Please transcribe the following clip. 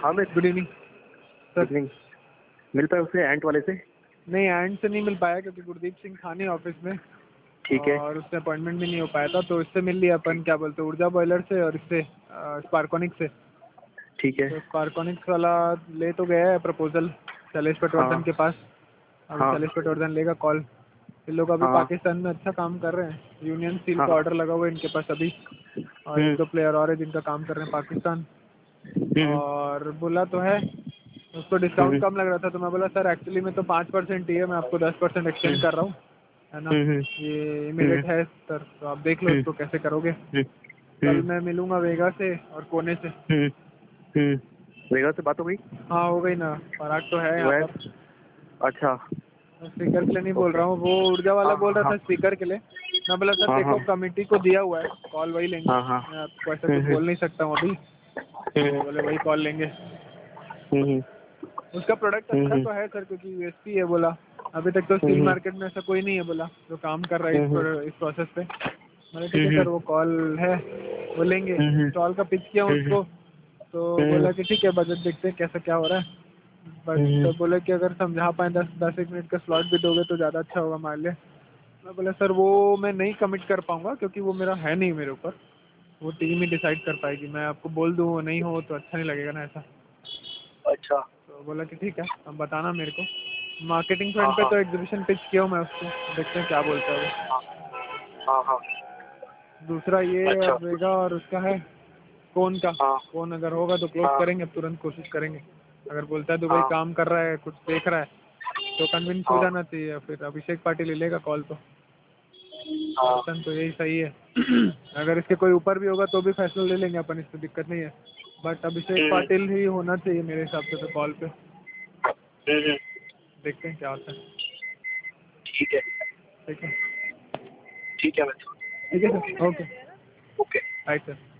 हाँ मैं good evening sir. Evening मिल पाए उससे एंट वाले से? नहीं, एंड से नहीं मिल पाया क्योंकि गुरदीप सिंह था नहीं ऑफिस में ठीक है और उससे अपॉइंटमेंट भी नहीं हो पाया था, तो इससे मिल लिया अपन, क्या बोलते हैं, ऊर्जा बॉयलर से और इससे स्पार्कोनिक से। ठीक है। तो स्पार्कोनिक्स वाला ले तो गया है प्रपोजल शैलेश पटवर्धन हाँ के पास। अभी हाँ शैलेश पटवर्धन लेगा कॉल। ये लोग अभी हाँ पाकिस्तान में अच्छा काम कर रहे हैं, यूनियन स्टील हाँ का हाँ। ऑर्डर लगा हुआ है इनके पास अभी, और एक हम्म दो प्लेयर और है जिनका काम कर रहे हैं पाकिस्तान। हम्म और बोला तो है, उसको हम्म डिस्काउंट कम लग रहा था, तो मैं बोला सर एक्चुअली में तो 5% ही है, मैं आपको 10% एक्सटेंड कर रहा हूँ, है ना। हम्म ये हम्म इमीडिएट है सर, तो आप देख लो हम्म इसको कैसे करोगे। कल हम्म मैं मिलूंगा वेगा से और कोने से। हम्म हम्म। वेगा से बात हो गई? हाँ हो गई ना, पराग तो है यहाँ वह पर। अच्छा। स्पीकर के लिए नहीं बोल ओके। रहा हूँ, वो ऊर्जा वाला हाँ बोल रहा हाँ था स्पीकर के लिए। मैं बोला सर हाँ हाँ देखो कमेटी को दिया हुआ है, कॉल वही लेंगे, हाँ हाँ। मैं आपको ऐसा कुछ बोल नहीं सकता हूँ अभी। तो बोले वही कॉल लेंगे। हम्म उसका प्रोडक्ट अच्छा हम्म तो है सर, क्योंकि यूएसपी है बोला। अभी तक तो स्टील हम्म मार्केट में ऐसा कोई नहीं है बोला जो काम कर रहा है हम्म इस प्रोसेस पे। मैंने ठीक है हम्म सर, वो कॉल है, वो लेंगे। हम्म इंस्टॉल का पिच किया उसको, तो बोला कि ठीक है बजट देखते हैं कैसा क्या हो रहा है। बट तो बोले कि अगर समझा पाए 10 एक मिनट का स्लॉट भी दोगे तो ज़्यादा अच्छा होगा हमारे लिए। मैं बोला सर वो मैं नहीं कमिट कर पाऊंगा क्योंकि वो मेरा है नहीं मेरे ऊपर, वो टीम ही डिसाइड कर पाएगी। मैं आपको बोल दूँ वो नहीं हो तो अच्छा नहीं लगेगा ना ऐसा। अच्छा। तो बोला कि ठीक है अब बताना मेरे को। मार्केटिंग हाँ फ्रंट पे हाँ तो एग्जीबिशन पिच किया हूँ मैं उसको, देखते हैं क्या बोलता है वो। हाँ हाँ हाँ। दूसरा ये अच्छा। अब रहेगा और उसका है कौन का। हाँ कौन अगर होगा तो क्लोज हाँ करेंगे, अब तुरंत कोशिश करेंगे। अगर बोलता है दुबई हाँ काम कर रहा है कुछ देख रहा है तो कन्विंस हो हाँ जाना चाहिए, फिर अभिषेक पाटिल ले लेगा कॉल। तो हाँ। पर्सन तो यही सही है। अगर इसके कोई ऊपर भी होगा तो भी फैसला ले लेंगे अपन, इससे दिक्कत नहीं है। बट अभिषेक हम्म पाटिल ही होना चाहिए मेरे हिसाब से तो कॉल पे। हम्म। देखते हैं क्या होता है। ठीक है। ठीक है। ठीक है मैं। ठीक है sir, okay. Okay. Right sir.